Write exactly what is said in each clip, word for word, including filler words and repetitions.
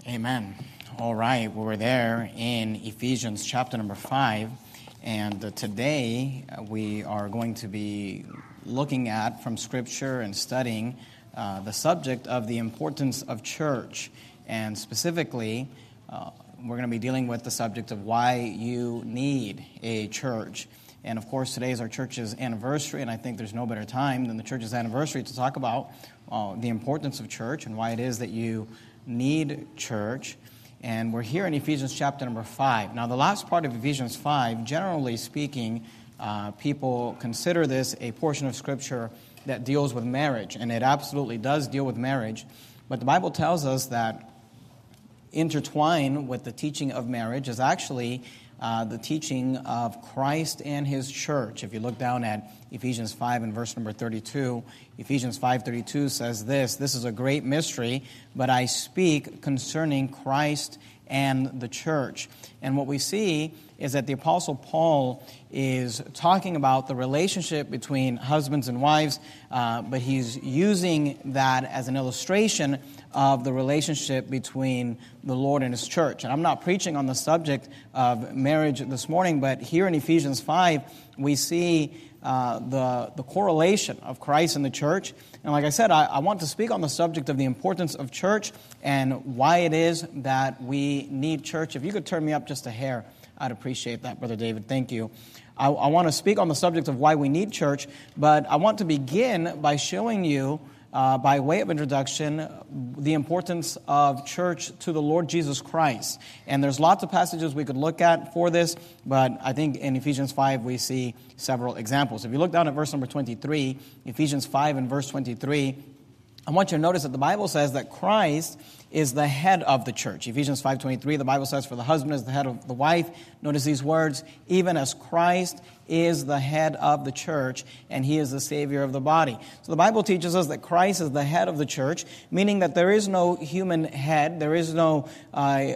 Amen. All right, well, we're there in Ephesians chapter number five, and uh, today uh, we are going to be looking at from Scripture and studying uh, the subject of the importance of church, and specifically uh, we're going to be dealing with the subject of why you need a church. And of course, today is our church's anniversary, and I think there's no better time than the church's anniversary to talk about uh, the importance of church and why it is that you need church. And we're here in Ephesians chapter number five. Now, the last part of Ephesians five, generally speaking, uh, people consider this a portion of Scripture that deals with marriage, and it absolutely does deal with marriage. But the Bible tells us that intertwined with the teaching of marriage is actually uh, the teaching of Christ and His church. If you look down at Ephesians five and verse number thirty-two, Ephesians five thirty-two says this, "This is a great mystery, but I speak concerning Christ and the church." And what we see is that the Apostle Paul is talking about the relationship between husbands and wives, uh, but he's using that as an illustration of the relationship between the Lord and His church. And I'm not preaching on the subject of marriage this morning, but here in Ephesians five, we see uh, the, the correlation of Christ and the church. And like I said, I, I want to speak on the subject of the importance of church and why it is that we need church. If you could turn me up just a hair, I'd appreciate that, Brother David. Thank you. I, I want to speak on the subject of why we need church, but I want to begin by showing you, uh, by way of introduction, the importance of church to the Lord Jesus Christ. And there's lots of passages we could look at for this, but I think in Ephesians five we see several examples. If you look down at verse number twenty-three, Ephesians five and verse twenty-three, I want you to notice that the Bible says that Christ is the head of the church. Ephesians five twenty-three, the Bible says, "For the husband is the head of the wife." Notice these words, "Even as Christ is the head of the church, and He is the Savior of the body." So the Bible teaches us that Christ is the head of the church, meaning that there is no human head, there is no uh,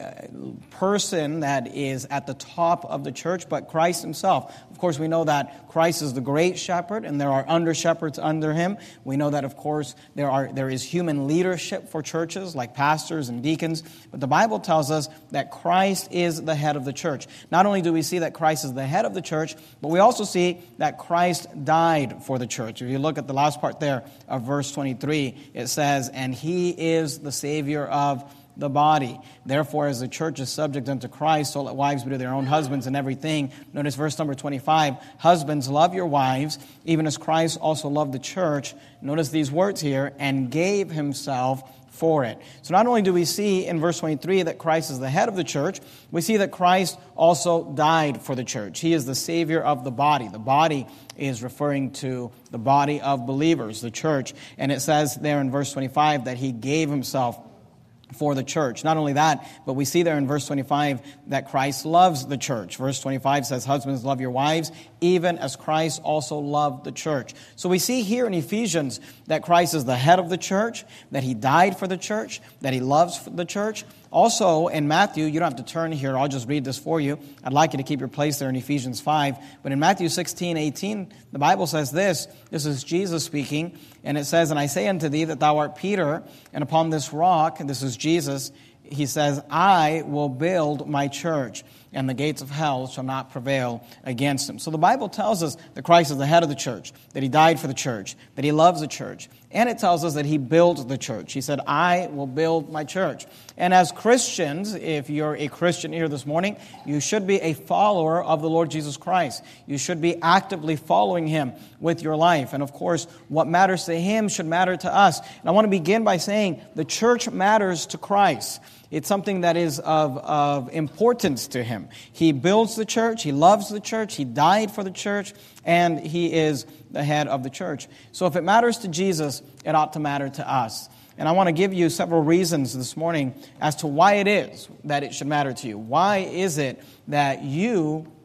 person that is at the top of the church, but Christ Himself. Of course, we know that Christ is the great shepherd, and there are under-shepherds under Him. We know that, of course, there are there is human leadership for churches, like pastors and deacons. But the Bible tells us that Christ is the head of the church. Not only do we see that Christ is the head of the church, but we also see that Christ died for the church. If you look at the last part there of verse twenty-three, it says, "And He is the Savior of the body. Therefore, as the church is subject unto Christ, so let wives be to their own husbands in everything." Notice verse number twenty-five, "Husbands, love your wives, even as Christ also loved the church." Notice these words here, "and gave Himself for it." So not only do we see in verse twenty-three that Christ is the head of the church, we see that Christ also died for the church. He is the Savior of the body. The body is referring to the body of believers, the church. And it says there in verse twenty-five that He gave Himself for the church. Not only that, but we see there in verse twenty-five that Christ loves the church. Verse twenty-five says, "Husbands, love your wives, even as Christ also loved the church." So we see here in Ephesians that Christ is the head of the church, that He died for the church, that He loves the church. Also, in Matthew, you don't have to turn here, I'll just read this for you. I'd like you to keep your place there in Ephesians five. But in Matthew sixteen eighteen, the Bible says this. This is Jesus speaking, and it says, "And I say unto thee that thou art Peter, and upon this rock," and this is Jesus, He says, "I will build my church, and the gates of hell shall not prevail against him." So the Bible tells us that Christ is the head of the church, that He died for the church, that He loves the church. And it tells us that He builds the church. He said, "I will build my church." And as Christians, if you're a Christian here this morning, you should be a follower of the Lord Jesus Christ. You should be actively following Him with your life. And of course, what matters to Him should matter to us. And I want to begin by saying the church matters to Christ. It's something that is of, of importance to Him. He builds the church, He loves the church, He died for the church, and He is the head of the church. So if it matters to Jesus, it ought to matter to us. And I want to give you several reasons this morning as to why it is that it should matter to you. Why is it that you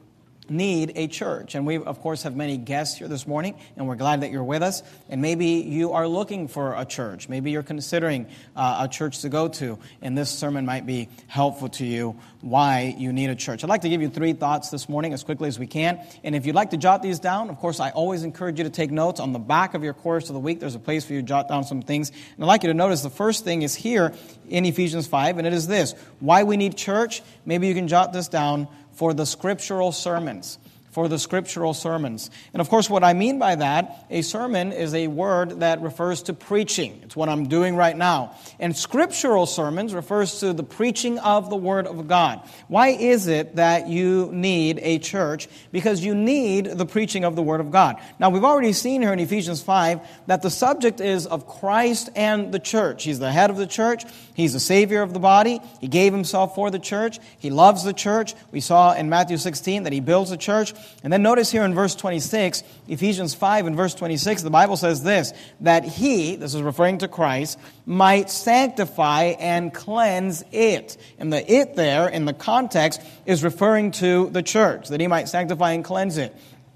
need a church. And we, of course, have many guests here this morning, and we're glad that you're with us. And maybe you are looking for a church. Maybe you're considering uh, a church to go to, and this sermon might be helpful to you why you need a church. I'd like to give you three thoughts this morning as quickly as we can. And if you'd like to jot these down, of course, I always encourage you to take notes. On the back of your course of the week, there's a place for you to jot down some things. And I'd like you to notice the first thing is here in Ephesians five, and it is this: why we need church. Maybe you can jot this down: for the scriptural sermons. For the scriptural sermons. And of course, what I mean by that, a sermon is a word that refers to preaching. It's what I'm doing right now. And scriptural sermons refers to the preaching of the Word of God. Why is it that you need a church? Because you need the preaching of the Word of God. Now, we've already seen here in Ephesians five that the subject is of Christ and the church. He's the head of the church. He's the Savior of the body. He gave Himself for the church. He loves the church. We saw in Matthew sixteen that He builds the church. And then notice here in verse twenty-six, Ephesians five and verse twenty-six, the Bible says this: that He, this is referring to Christ, might sanctify and cleanse it. And the it there, in the context, is referring to the church, that He might sanctify and cleanse it.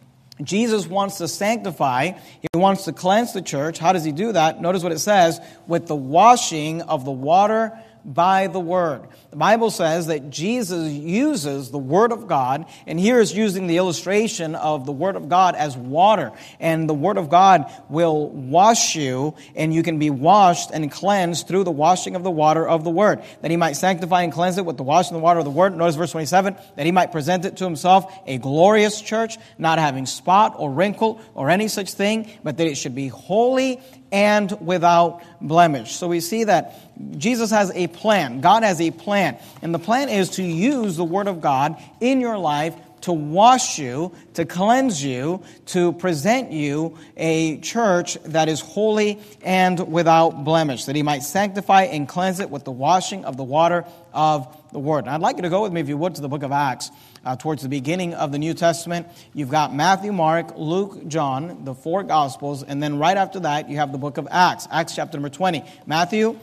Jesus wants to sanctify, He wants to cleanse the church. How does He do that? Notice what it says: with the washing of the water by the Word. The Bible says that Jesus uses the Word of God, and here is using the illustration of the Word of God as water. And the Word of God will wash you, and you can be washed and cleansed through the washing of the water of the Word. That He might sanctify and cleanse it with the washing of the water of the Word. Notice verse twenty-seven, that He might present it to Himself a glorious church, not having spot or wrinkle or any such thing, but that it should be holy and without blemish. So we see that Jesus has a plan. God has a plan. And the plan is to use the Word of God in your life to wash you, to cleanse you, to present you a church that is holy and without blemish, that He might sanctify and cleanse it with the washing of the water of the Word. And I'd like you to go with me, if you would, to the book of Acts. Uh, towards the beginning of the New Testament, you've got Matthew, Mark, Luke, John, the four Gospels, and then right after that, you have the book of Acts, Acts chapter number twenty. Matthew,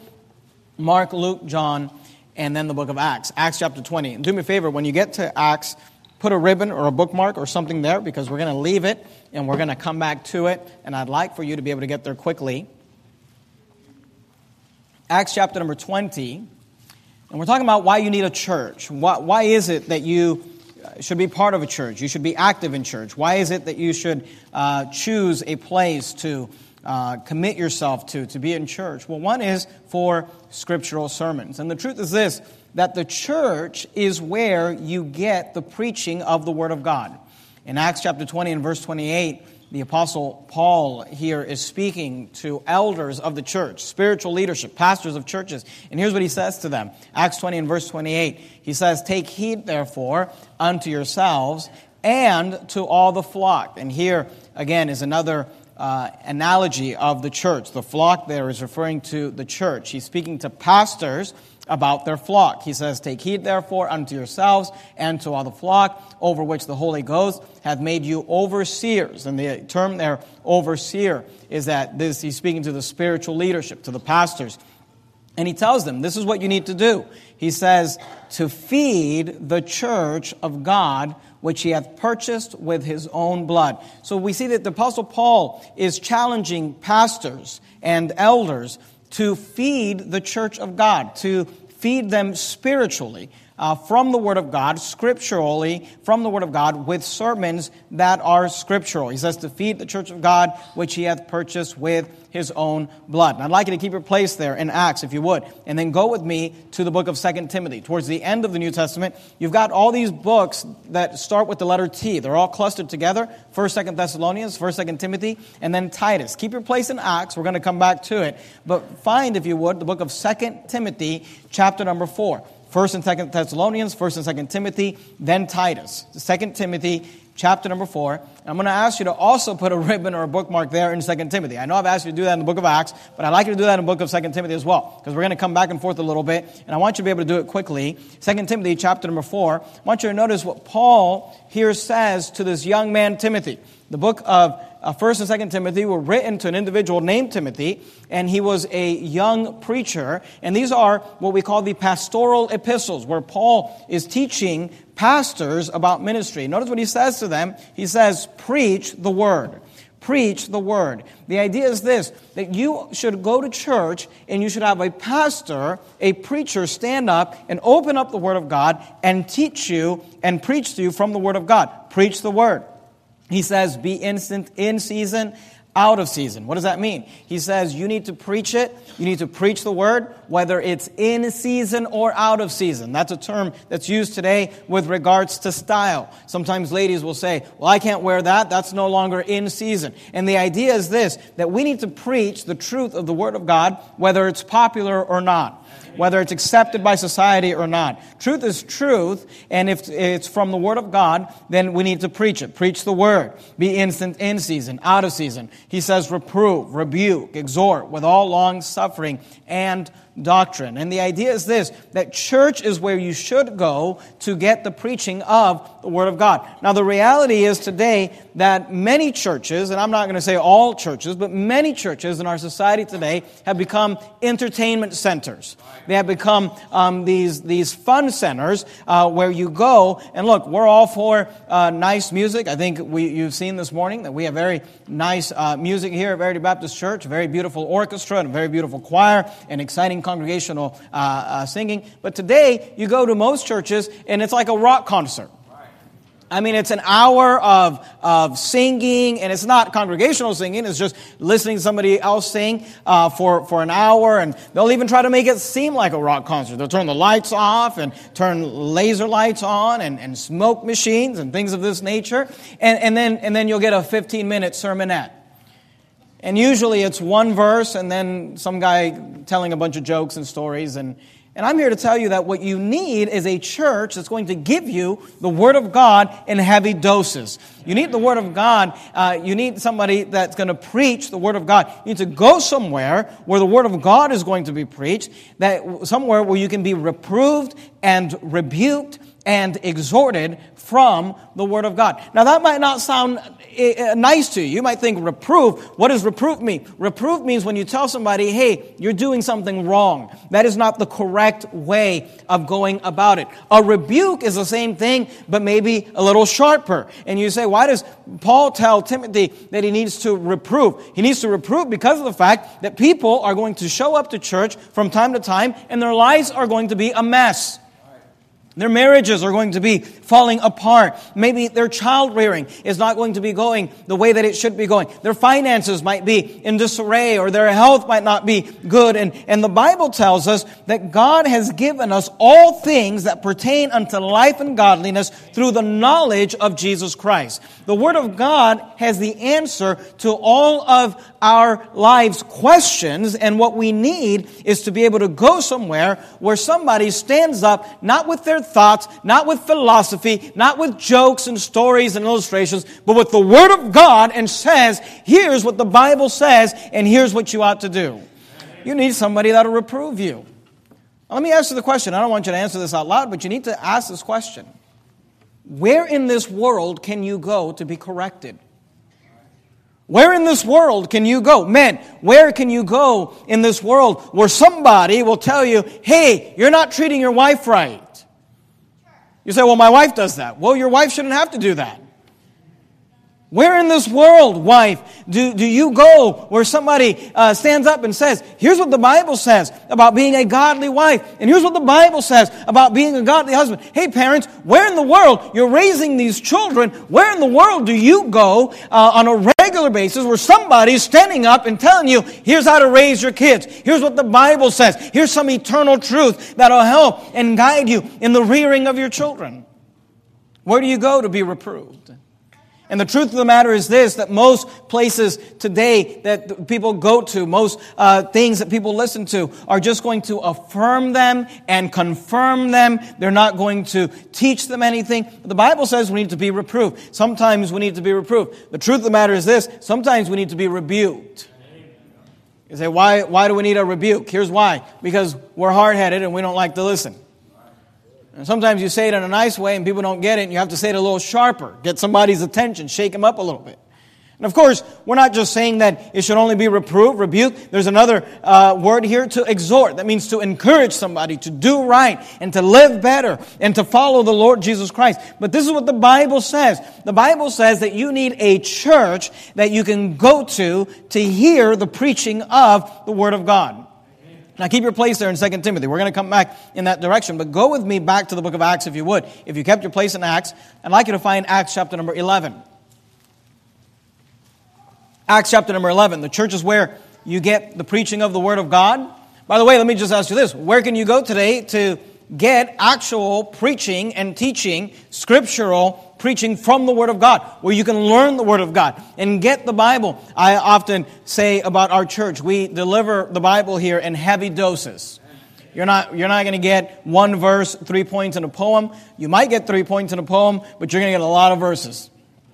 Mark, Luke, John, and then the book of Acts, Acts chapter twenty. And do me a favor, when you get to Acts, put a ribbon or a bookmark or something there, because we're going to leave it, and we're going to come back to it, and I'd like for you to be able to get there quickly. Acts chapter number twenty, and we're talking about why you need a church. Why, why is it that you should be part of a church? You should be active in church. Why is it that you should uh, choose a place to uh, commit yourself to, to be in church? Well, one is for scriptural sermons. And the truth is this, that the church is where you get the preaching of the Word of God. In Acts chapter twenty and verse twenty-eight, the Apostle Paul here is speaking to elders of the church, spiritual leadership, pastors of churches. And here's what he says to them. Acts twenty and verse twenty-eight. He says, "Take heed, therefore, unto yourselves and to all the flock." And here, again, is another uh, analogy of the church. The flock there is referring to the church. He's speaking to pastors about their flock. He says, "Take heed, therefore, unto yourselves and to all the flock, over which the Holy Ghost hath made you overseers." And the term there, overseer, is that this he's speaking to the spiritual leadership, to the pastors. And he tells them, this is what you need to do. He says, to feed the church of God, which He hath purchased with His own blood. So we see that the Apostle Paul is challenging pastors and elders to feed the church of God, to feed them spiritually uh, from the Word of God, scripturally from the Word of God, with sermons that are scriptural. He says to feed the church of God, which He hath purchased with His own blood. And I'd like you to keep your place there in Acts, if you would, and then go with me to the book of Second Timothy. Towards the end of the New Testament, you've got all these books that start with the letter T. They're all clustered together. First, Second Thessalonians, First, Second Timothy, and then Titus. Keep your place in Acts. We're going to come back to it. But find, if you would, the book of Second Timothy, chapter number four. First and Second Thessalonians, First and Second Timothy, then Titus. Second Timothy, chapter number four. And I'm going to ask you to also put a ribbon or a bookmark there in Second Timothy. I know I've asked you to do that in the book of Acts, but I'd like you to do that in the book of Second Timothy as well, because we're going to come back and forth a little bit, and I want you to be able to do it quickly. Second Timothy, chapter number four. I want you to notice what Paul here says to this young man, Timothy. The book of uh, First and Second Timothy were written to an individual named Timothy, and he was a young preacher. And these are what we call the pastoral epistles, where Paul is teaching pastors about ministry. Notice what he says to them. He says, preach the word. Preach the word. The idea is this, that you should go to church and you should have a pastor, a preacher stand up and open up the word of God and teach you and preach to you from the word of God. Preach the word. He says, be instant in season, out of season. What does that mean? He says you need to preach it. You need to preach the word, whether it's in season or out of season. That's a term that's used today with regards to style. Sometimes ladies will say, well, I can't wear that. That's no longer in season. And the idea is this, that we need to preach the truth of the word of God, whether it's popular or not, whether it's accepted by society or not. Truth is truth, and if it's from the word of God, then we need to preach it. Preach the word. Be instant in season, out of season. He says reprove, rebuke, exhort with all long suffering and doctrine. And the idea is this, that church is where you should go to get the preaching of the Word of God. Now, the reality is today that many churches, and I'm not going to say all churches, but many churches in our society today have become entertainment centers. They have become um, these, these fun centers uh, where you go, and look, we're all for uh, nice music. I think we, you've seen this morning that we have very nice uh, music here at Verity Baptist Church, a very beautiful orchestra and a very beautiful choir and exciting congregational uh, uh, singing. But today, you go to most churches, and it's like a rock concert. I mean, it's an hour of, of singing, and it's not congregational singing. It's just listening to somebody else sing uh, for, for an hour, and they'll even try to make it seem like a rock concert. They'll turn the lights off and turn laser lights on and, and smoke machines and things of this nature, and, and then and then you'll get a fifteen-minute sermonette. And usually it's one verse and then some guy telling a bunch of jokes and stories. And, and I'm here to tell you that what you need is a church that's going to give you the Word of God in heavy doses. You need the Word of God. Uh, you need somebody that's going to preach the Word of God. You need to go somewhere where the Word of God is going to be preached, that somewhere where you can be reproved and rebuked and exhorted from the Word of God. Now, that might not sound uh, nice to you. You might think, reprove. What does reprove mean? Reprove means when you tell somebody, hey, you're doing something wrong. That is not the correct way of going about it. A rebuke is the same thing, but maybe a little sharper. And you say, why does Paul tell Timothy that he needs to reprove? He needs to reprove because of the fact that people are going to show up to church from time to time, and their lives are going to be a mess. Their marriages are going to be falling apart. Maybe their child rearing is not going to be going the way that it should be going. Their finances might be in disarray, or their health might not be good. And, and the Bible tells us that God has given us all things that pertain unto life and godliness through the knowledge of Jesus Christ. The Word of God has the answer to all of our lives' questions, and what we need is to be able to go somewhere where somebody stands up, not with their thoughts, not with philosophy, not with jokes and stories and illustrations, but with the Word of God, and says, here's what the Bible says, and here's what you ought to do. You need somebody that'll reprove you. Now, let me ask you the question. I don't want you to answer this out loud, but you need to ask this question. Where in this world can you go to be corrected? Where in this world can you go? Men, where can you go in this world where somebody will tell you, hey, you're not treating your wife right? You say, well, my wife does that. Well, your wife shouldn't have to do that. Where in this world, wife, do, do you go where somebody uh, stands up and says, here's what the Bible says about being a godly wife, and here's what the Bible says about being a godly husband. Hey, parents, where in the world, you're raising these children, where in the world do you go uh, on a regular basis where somebody's standing up and telling you, here's how to raise your kids, here's what the Bible says, here's some eternal truth that'll help and guide you in the rearing of your children? Where do you go to be reproved? And the truth of the matter is this, that most places today that people go to, most uh, things that people listen to are just going to affirm them and confirm them. They're not going to teach them anything. But the Bible says we need to be reproved. Sometimes we need to be reproved. The truth of the matter is this, sometimes we need to be rebuked. You say, why, why do we need a rebuke? Here's why. Because we're hard-headed and we don't like to listen. And sometimes you say it in a nice way and people don't get it, and you have to say it a little sharper. Get somebody's attention, shake them up a little bit. And of course, we're not just saying that it should only be reprove, rebuke. There's another uh, word here, to exhort. That means to encourage somebody to do right and to live better and to follow the Lord Jesus Christ. But this is what the Bible says. The Bible says that you need a church that you can go to to hear the preaching of the Word of God. Now keep your place there in Second Timothy. We're going to come back in that direction. But go with me back to the book of Acts if you would. If you kept your place in Acts, I'd like you to find Acts chapter number eleven. Acts chapter number eleven. The church is where you get the preaching of the Word of God. By the way, let me just ask you this. Where can you go today to get actual preaching and teaching, scriptural preaching from the Word of God, where you can learn the Word of God and get the Bible? I often say about our church, we deliver the Bible here in heavy doses. You're not, you're not going to get one verse, three points in a poem. You might get three points in a poem, but you're going to get a lot of verses.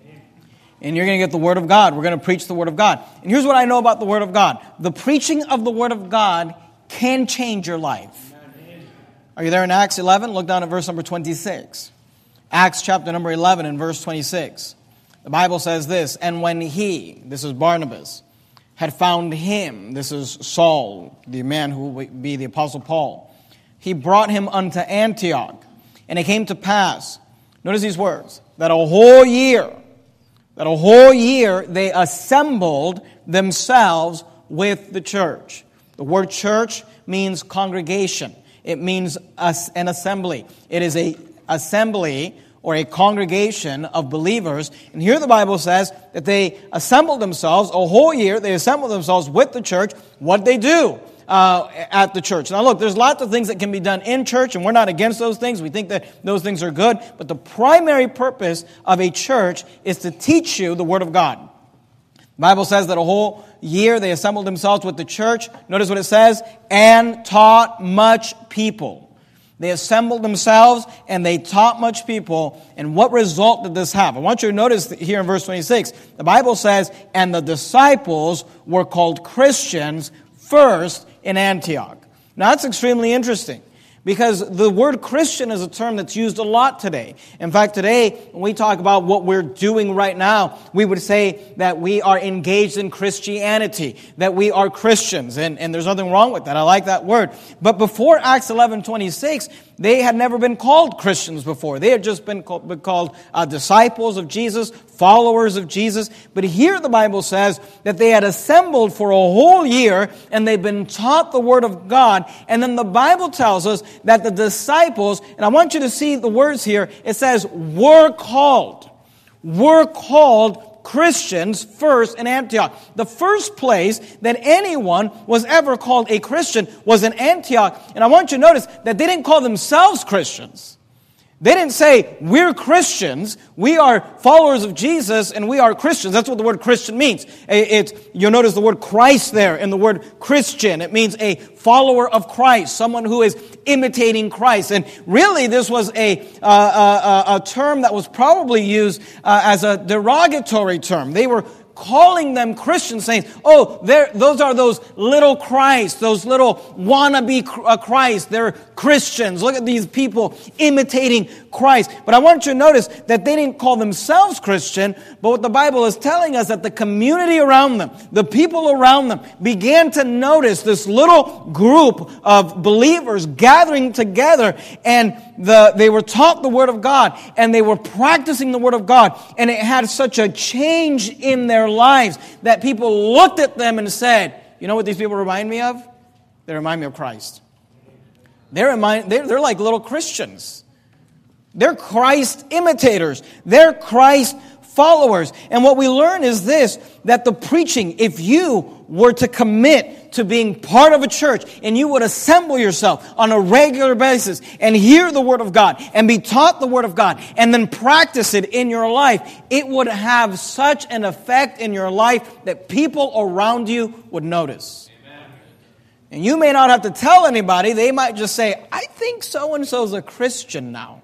And you're going to get the Word of God. We're going to preach the Word of God. And here's what I know about the Word of God. The preaching of the Word of God can change your life. Are you there in Acts eleven? Look down at verse number twenty-six. Acts chapter number eleven and verse twenty-six. The Bible says this, and when he, this is Barnabas, had found him, this is Saul, the man who will be the Apostle Paul, he brought him unto Antioch. And it came to pass, notice these words, that a whole year, that a whole year they assembled themselves with the church. The word church means congregation. It means an assembly. It is a assembly or a congregation of believers. And here the Bible says that they assembled themselves a whole year. They assembled themselves with the church. What they do uh, at the church. Now look, there's lots of things that can be done in church, and we're not against those things. We think that those things are good. But the primary purpose of a church is to teach you the Word of God. The Bible says that a whole year they assembled themselves with the church. Notice what it says, and taught much people. They assembled themselves and they taught much people. And what result did this have? I want you to notice here in verse twenty-six, the Bible says, and the disciples were called Christians first in Antioch. Now that's extremely interesting, because the word Christian is a term that's used a lot today. In fact, today, when we talk about what we're doing right now, we would say that we are engaged in Christianity, that we are Christians, and, and there's nothing wrong with that. I like that word. But before Acts eleven twenty-six, they had never been called Christians before. They had just been called, been called uh, disciples of Jesus, followers of Jesus. But here the Bible says that they had assembled for a whole year and they've been taught the Word of God. And then the Bible tells us that the disciples, and I want you to see the words here, it says, were called. Were called Christians first in Antioch. The first place that anyone was ever called a Christian was in Antioch. And I want you to notice that they didn't call themselves Christians. They didn't say, we're Christians, we are followers of Jesus, and we are Christians. That's what the word Christian means. It's, you'll notice the word Christ there in the word Christian. It means a follower of Christ, someone who is imitating Christ. And really, this was a, uh, a, a term that was probably used uh, as a derogatory term. They were calling them Christians, saying, oh, those are those little Christ, those little wannabe Christ. They're Christians. Look at these people imitating Christ. But I want you to notice that they didn't call themselves Christian, but what the Bible is telling us, that the community around them, the people around them, began to notice this little group of believers gathering together, and the, they were taught the Word of God, and they were practicing the Word of God, and it had such a change in their lives that people looked at them and said, you know what these people remind me of? They remind me of Christ. They remind, they're, they're like little Christians. They're Christ imitators. They're Christ followers. And what we learn is this, that the preaching, if you were to commit to being part of a church and you would assemble yourself on a regular basis and hear the Word of God and be taught the Word of God and then practice it in your life, it would have such an effect in your life that people around you would notice. Amen. And you may not have to tell anybody. They might just say, I think so-and-so's a Christian now.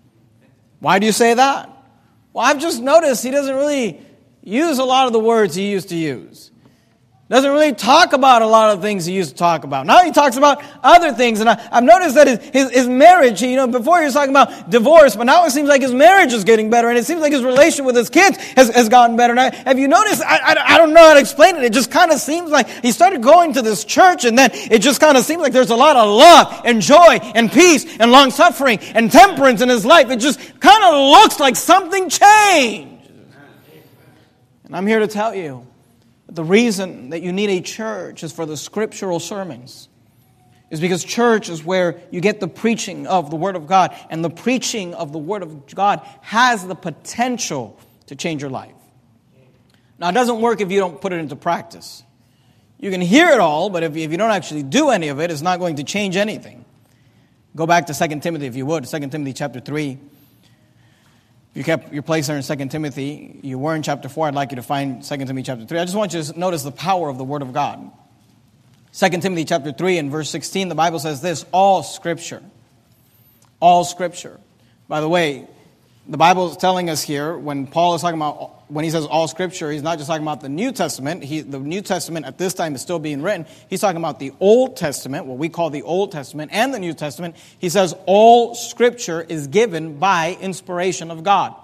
Why do you say that? Well, I've just noticed he doesn't really use a lot of the words he used to use. Doesn't really talk about a lot of things he used to talk about. Now he talks about other things. And I, I've noticed that his, his, his marriage, you know, before he was talking about divorce, but now it seems like his marriage is getting better. And it seems like his relation with his kids has, has gotten better. Now, have you noticed? I, I, I don't know how to explain it. It just kind of seems like he started going to this church, and then it just kind of seems like there's a lot of love and joy and peace and long suffering and temperance in his life. It just kind of looks like something changed. And I'm here to tell you, the reason that you need a church is for the scriptural sermons. Is because church is where you get the preaching of the Word of God. And the preaching of the Word of God has the potential to change your life. Now, it doesn't work if you don't put it into practice. You can hear it all, but if you, if you don't actually do any of it, it's not going to change anything. Go back to Second Timothy, if you would. Second Timothy chapter three. If you kept your place there in Second Timothy, you were in chapter four, I'd like you to find Second Timothy chapter three. I just want you to notice the power of the Word of God. Second Timothy chapter three and verse sixteen, the Bible says this, all Scripture. All Scripture. By the way, the Bible is telling us here, when Paul is talking about, when he says all Scripture, he's not just talking about the New Testament. He, the New Testament at this time is still being written. He's talking about the Old Testament, what we call the Old Testament, and the New Testament. He says all Scripture is given by inspiration of God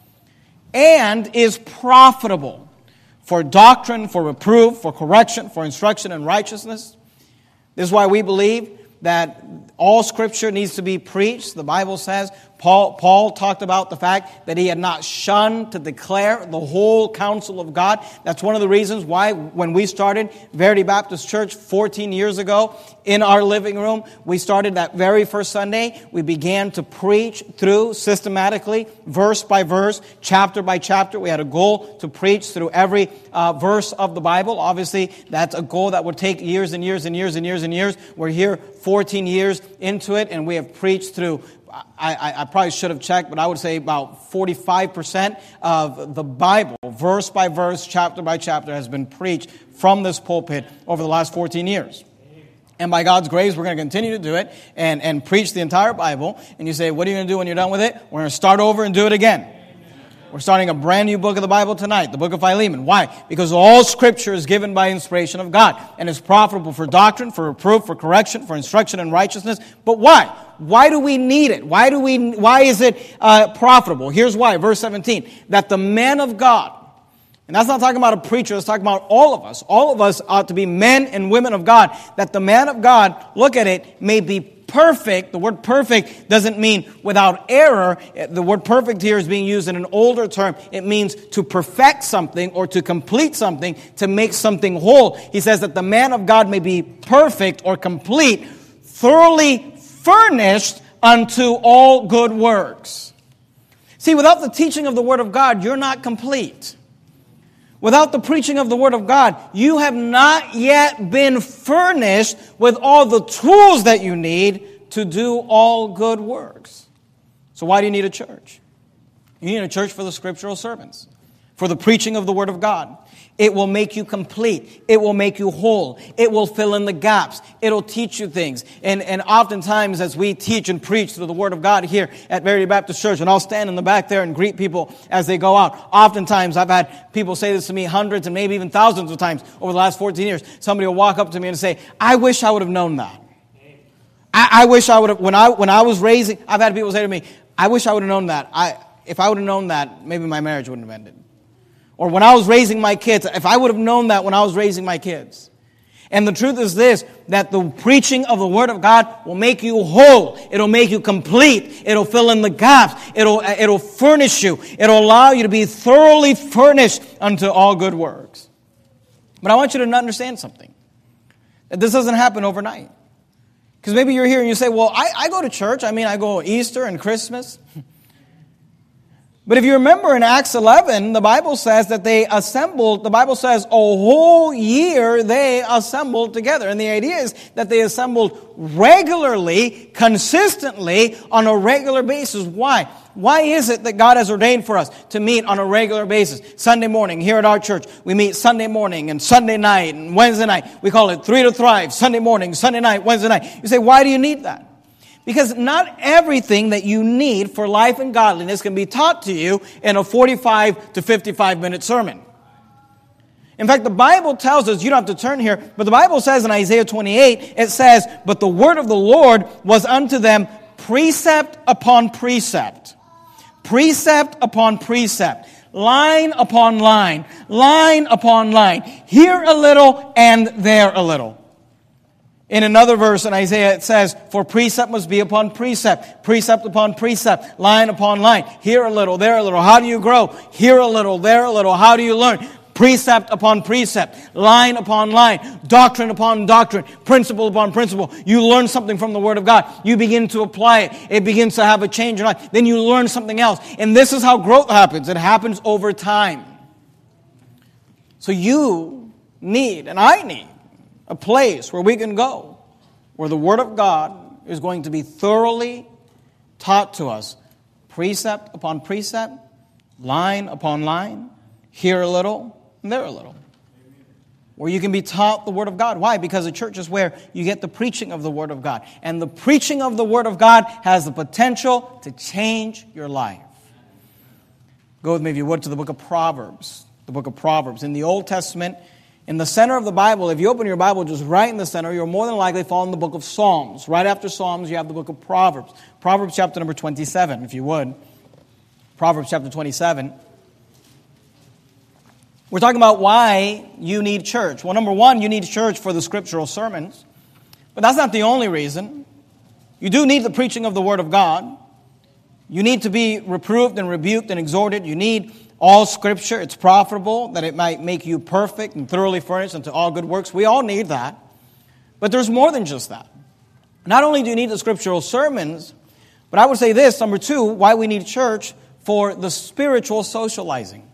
and is profitable for doctrine, for reproof, for correction, for instruction in righteousness. This is why we believe that all Scripture needs to be preached. The Bible says, Paul, Paul talked about the fact that he had not shunned to declare the whole counsel of God. That's one of the reasons why when we started Verity Baptist Church fourteen years ago in our living room, we started that very first Sunday. We began to preach through systematically, verse by verse, chapter by chapter. We had a goal to preach through every uh, verse of the Bible. Obviously, that's a goal that would take years and years and years and years and years. We're here fourteen years into it, and we have preached through, I, I, I probably should have checked, but I would say about forty-five percent of the Bible, verse by verse, chapter by chapter, has been preached from this pulpit over the last fourteen years. And by God's grace, we're going to continue to do it and, and preach the entire Bible. And you say, what are you going to do when you're done with it? We're going to start over and do it again. We're starting a brand new book of the Bible tonight, the book of Philemon. Why? Because all Scripture is given by inspiration of God and is profitable for doctrine, for reproof, for correction, for instruction in righteousness. But why? Why do we need it? Why do we? Why is it uh, profitable? Here's why. Verse seventeen. That the man of God, and that's not talking about a preacher, it's talking about all of us. All of us ought to be men and women of God. That the man of God, look at it, may be perfect. The word perfect doesn't mean without error. The word perfect here is being used in an older term. It means to perfect something or to complete something, to make something whole. He says that the man of God may be perfect or complete, thoroughly furnished unto all good works. See, without the teaching of the Word of God, you're not complete. Without the preaching of the Word of God, you have not yet been furnished with all the tools that you need to do all good works. So why do you need a church? You need a church for the scriptural sermons, for the preaching of the Word of God. It will make you complete. It will make you whole. It will fill in the gaps. It'll teach you things. And, and oftentimes as we teach and preach through the Word of God here at Verity Baptist Church, and I'll stand in the back there and greet people as they go out. Oftentimes I've had people say this to me hundreds and maybe even thousands of times over the last fourteen years. Somebody will walk up to me and say, I wish I would have known that. I, I wish I would have, when I, when I was raising, I've had people say to me, I wish I would have known that. I, if I would have known that, maybe my marriage wouldn't have ended. Or when I was raising my kids, if I would have known that when I was raising my kids. And the truth is this, that the preaching of the Word of God will make you whole. It'll make you complete. It'll fill in the gaps. It'll, it'll furnish you. It'll allow you to be thoroughly furnished unto all good works. But I want you to understand something. That this doesn't happen overnight. Because maybe you're here and you say, well, I, I go to church. I mean, I go Easter and Christmas. But if you remember in Acts eleven, the Bible says that they assembled, the Bible says a whole year they assembled together. And the idea is that they assembled regularly, consistently, on a regular basis. Why? Why is it that God has ordained for us to meet on a regular basis? Sunday morning here at our church, we meet Sunday morning and Sunday night and Wednesday night. We call it Three to Thrive, Sunday morning, Sunday night, Wednesday night. You say, why do you need that? Because not everything that you need for life and godliness can be taught to you in a forty-five to fifty-five minute sermon. In fact, the Bible tells us, you don't have to turn here, but the Bible says in Isaiah twenty-eight, it says, "But the word of the Lord was unto them precept upon precept." Precept upon precept. Line upon line. Line upon line. Here a little and there a little. In another verse in Isaiah it says, "For precept must be upon precept, precept upon precept, line upon line. Here a little, there a little. How do you grow? Here a little, there a little. How do you learn? Precept upon precept, line upon line, doctrine upon doctrine, principle upon principle. You learn something from the Word of God. You begin to apply it. It begins to have a change in life. Then you learn something else. And this is how growth happens. It happens over time. So you need, and I need, a place where we can go, where the Word of God is going to be thoroughly taught to us, precept upon precept, line upon line, here a little, and there a little. Where you can be taught the Word of God. Why? Because the church is where you get the preaching of the Word of God. And the preaching of the Word of God has the potential to change your life. Go with me, if you would, to the book of Proverbs. The book of Proverbs. In the Old Testament, in the center of the Bible, if you open your Bible just right in the center, you'll more than likely fall in the book of Psalms. Right after Psalms, you have the book of Proverbs. Proverbs chapter number twenty-seven, if you would. Proverbs chapter twenty-seven. We're talking about why you need church. Well, number one, you need church for the scriptural sermons. But that's not the only reason. You do need the preaching of the Word of God. You need to be reproved and rebuked and exhorted. You need all Scripture. It's profitable, that it might make you perfect and thoroughly furnished unto all good works. We all need that. But there's more than just that. Not only do you need the scriptural sermons, but I would say this, number two, why we need church for the spiritual socializing.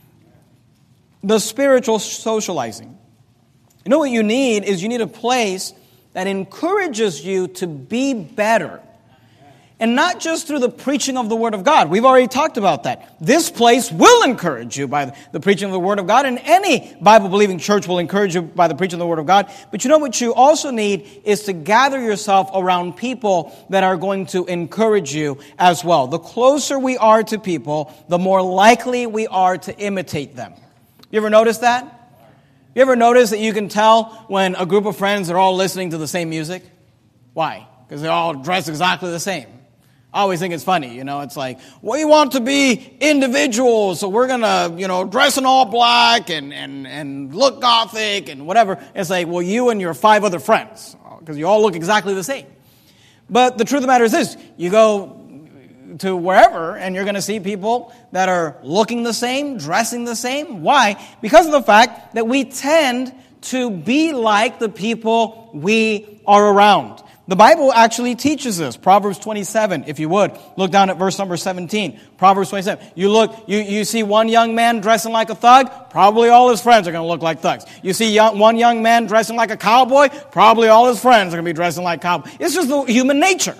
The spiritual socializing. You know what you need is you need a place that encourages you to be better. And not just through the preaching of the Word of God. We've already talked about that. This place will encourage you by the preaching of the Word of God, and any Bible-believing church will encourage you by the preaching of the Word of God. But you know what you also need is to gather yourself around people that are going to encourage you as well. The closer we are to people, the more likely we are to imitate them. You ever notice that? You ever notice that you can tell when a group of friends are all listening to the same music? Why? Because they're all dressed exactly the same. I always think it's funny, you know, it's like, we want to be individuals, so we're going to, you know, dress in all black and, and, and look gothic and whatever. It's like, well, you and your five other friends, because you all look exactly the same. But the truth of the matter is this, you go to wherever and you're going to see people that are looking the same, dressing the same. Why? Because of the fact that we tend to be like the people we are around. The Bible actually teaches this. Proverbs twenty-seven, if you would. Look down at verse number seventeen. Proverbs twenty-seven. You look, you, you see one young man dressing like a thug, probably all his friends are going to look like thugs. You see young, one young man dressing like a cowboy, probably all his friends are going to be dressing like cowboys. It's just the human nature.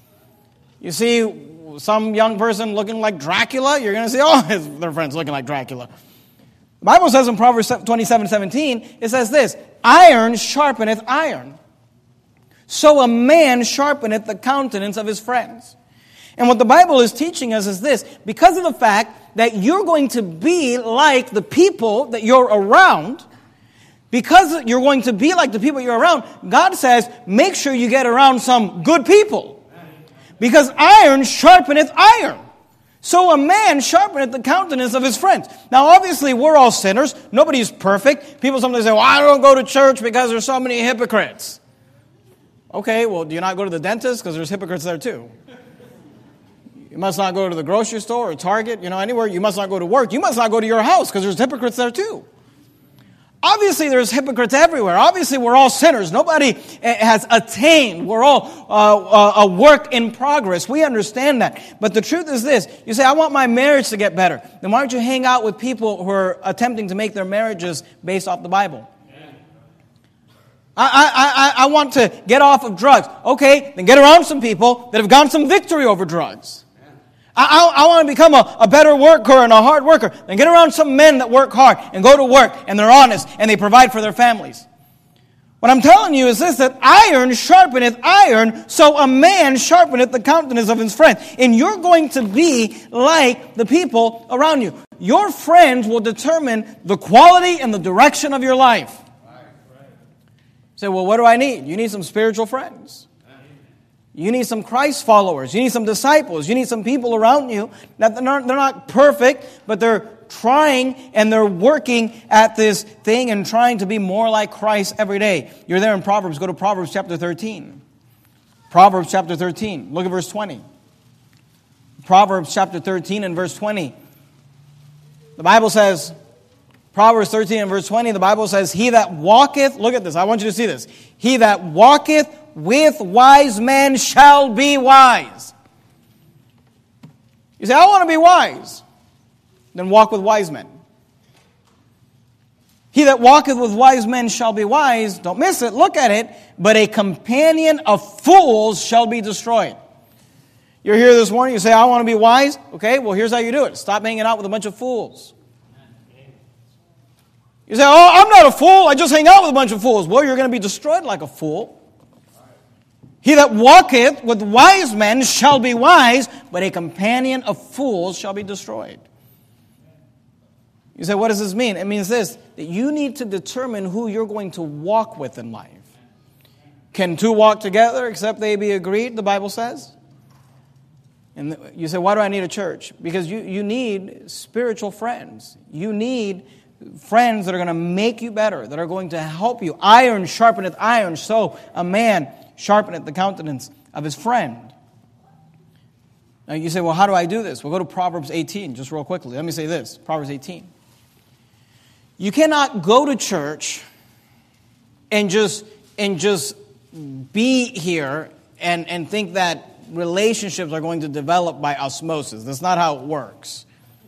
You see some young person looking like Dracula, you're going to see all his, their friends looking like Dracula. The Bible says in Proverbs twenty-seven seventeen, it says this, iron sharpeneth iron. So a man sharpeneth the countenance of his friends. And what the Bible is teaching us is this. Because of the fact that you're going to be like the people that you're around, because you're going to be like the people you're around, God says, make sure you get around some good people. Because iron sharpeneth iron. So a man sharpeneth the countenance of his friends. Now, obviously, we're all sinners. Nobody's perfect. People sometimes say, well, I don't go to church because there's so many hypocrites. Okay, well, do you not go to the dentist? Because there's hypocrites there too. You must not go to the grocery store or Target, you know, anywhere. You must not go to work. You must not go to your house because there's hypocrites there too. Obviously, there's hypocrites everywhere. Obviously, we're all sinners. Nobody has attained. We're all uh, a work in progress. We understand that. But the truth is this. You say, I want my marriage to get better. Then why don't you hang out with people who are attempting to make their marriages based off the Bible? I, I, I, I want to get off of drugs. Okay, then get around some people that have gotten some victory over drugs. I, I, I want to become a, a better worker and a hard worker. Then get around some men that work hard and go to work and they're honest and they provide for their families. What I'm telling you is this, that iron sharpeneth iron, so a man sharpeneth the countenance of his friend. And you're going to be like the people around you. your friends will determine the quality and the direction of your life. Say, well, what do I need? You need some spiritual friends. You need some Christ followers. You need some disciples. You need some people around you. That they're not, they're not perfect, but they're trying and they're working at this thing and trying to be more like Christ every day. You're there in Proverbs. Go to Proverbs chapter thirteen. Proverbs chapter thirteen. Look at verse twenty. Proverbs chapter thirteen and verse twenty. The Bible says, Proverbs thirteen and verse twenty, the Bible says, he that walketh, look at this, I want you to see this. He that walketh with wise men shall be wise. You say, I want to be wise. Then walk with wise men. He that walketh with wise men shall be wise. Don't miss it, look at it. But a companion of fools shall be destroyed. You're here this morning, you say, I want to be wise. Okay, well, here's how you do it. Stop hanging out with a bunch of fools. You say, oh, I'm not a fool. I just hang out with a bunch of fools. Well, you're going to be destroyed like a fool. He that walketh with wise men shall be wise, but a companion of fools shall be destroyed. You say, what does this mean? It means this, that you need to determine who you're going to walk with in life. Can two walk together except they be agreed, the Bible says? And you say, why do I need a church? Because you, you need spiritual friends. You need friends that are going to make you better, that are going to help you. Iron sharpeneth iron, so a man sharpeneth the countenance of his friend. Now you say, well, how do I do this? We'll go to Proverbs eighteen, just real quickly. Let me say this, Proverbs eighteen. You cannot go to church and just and just be here and, and think that relationships are going to develop by osmosis. That's not how it works.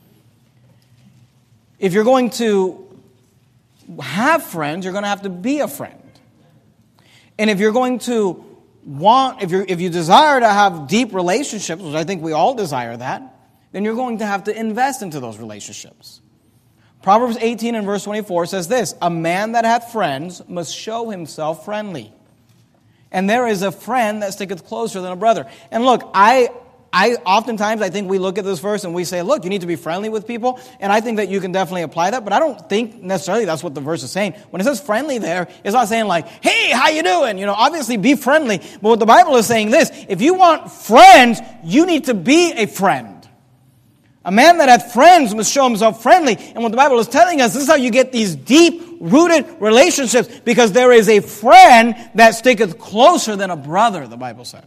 If you're going to have friends, you're going to have to be a friend. And if you're going to want, if you if you desire to have deep relationships, which I think we all desire that, then you're going to have to invest into those relationships. Proverbs eighteen and verse twenty-four says this, a man that hath friends must show himself friendly. And there is a friend that sticketh closer than a brother. And look, I I oftentimes I think we look at this verse and we say, look, you need to be friendly with people. And I think that you can definitely apply that, but I don't think necessarily that's what the verse is saying. When it says friendly there, it's not saying like, hey, how you doing? You know, obviously be friendly. But what the Bible is saying this, if you want friends, you need to be a friend. A man that hath friends must show himself friendly. And what the Bible is telling us, this is how you get these deep-rooted relationships, because there is a friend that sticketh closer than a brother, the Bible says.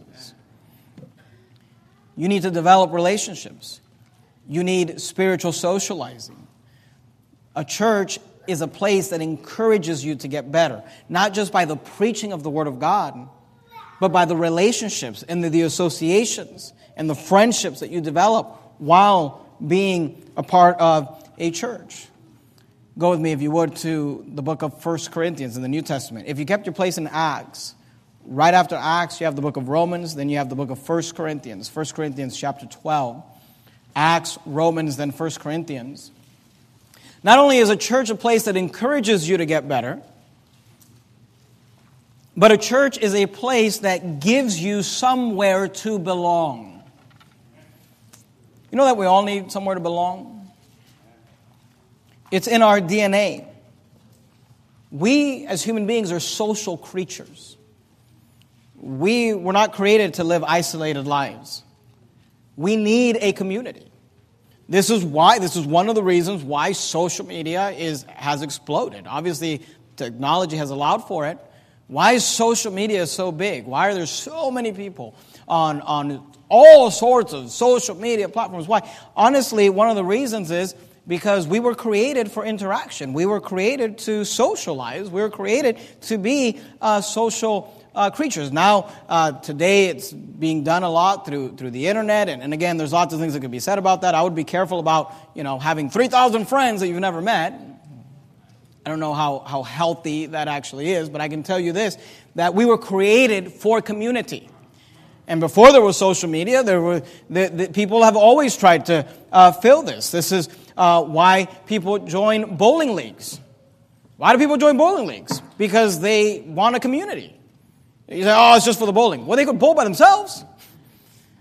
You need to develop relationships. You need spiritual socializing. A church is a place that encourages you to get better, not just by the preaching of the Word of God, but by the relationships and the, the associations and the friendships that you develop while being a part of a church. Go with me, if you would, to the book of First Corinthians in the New Testament. If you kept your place in Acts, right after Acts, you have the book of Romans, then you have the book of First Corinthians. First Corinthians chapter twelve. Acts, Romans, then First Corinthians. Not only is a church a place that encourages you to get better, but a church is a place that gives you somewhere to belong. You know that we all need somewhere to belong? It's in our D N A. We, as human beings, are social creatures. We were not created to live isolated lives. We need a community. This is why, this is one of the reasons why social media is has exploded. Obviously, technology has allowed for it. Why is social media so big? Why are there so many people on, on all sorts of social media platforms? Why? Honestly, one of the reasons is because we were created for interaction. We were created to socialize. We were created to be uh, social uh, creatures. Now, uh, today it's being done a lot through through the internet. And, and again, there's lots of things that could be said about that. I would be careful about, you know, having three thousand friends that you've never met. I don't know how, how healthy that actually is, but I can tell you this, that we were created for community. And before there was social media, there were the, the people have always tried to uh, fill this. This is uh, why people join bowling leagues. Why do people join bowling leagues? Because they want a community. You say, oh, it's just for the bowling. Well, they could bowl by themselves.